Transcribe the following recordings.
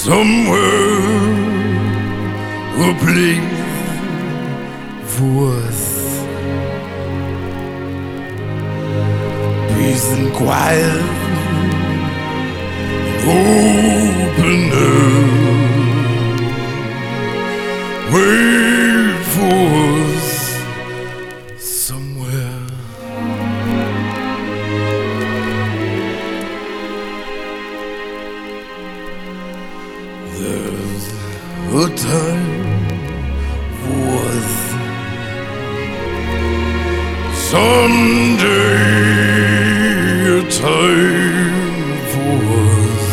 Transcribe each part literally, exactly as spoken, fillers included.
somewhere, a place for us. Peace and quiet, open air. Wait for us somewhere. There's a time for us someday, a time for us,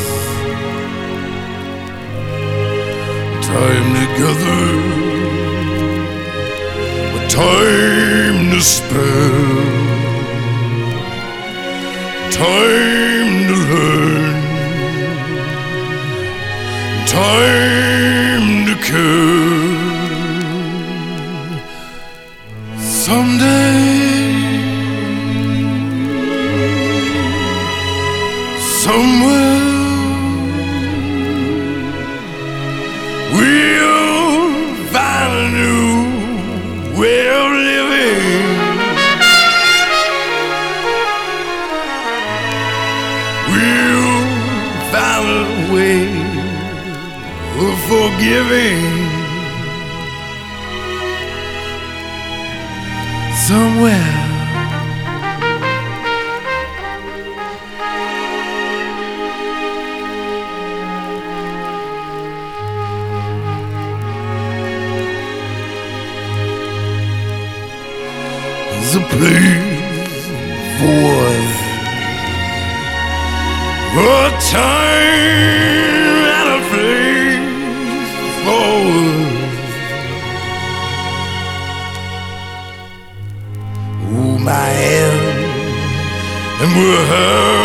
time together, a time to spare, time to learn, time to care. Someday, somewhere, we'll find a new way of living. We'll find a way of forgiving. Somewhere. There's a place for us, a time and a place for us. Hold my hand and we'll have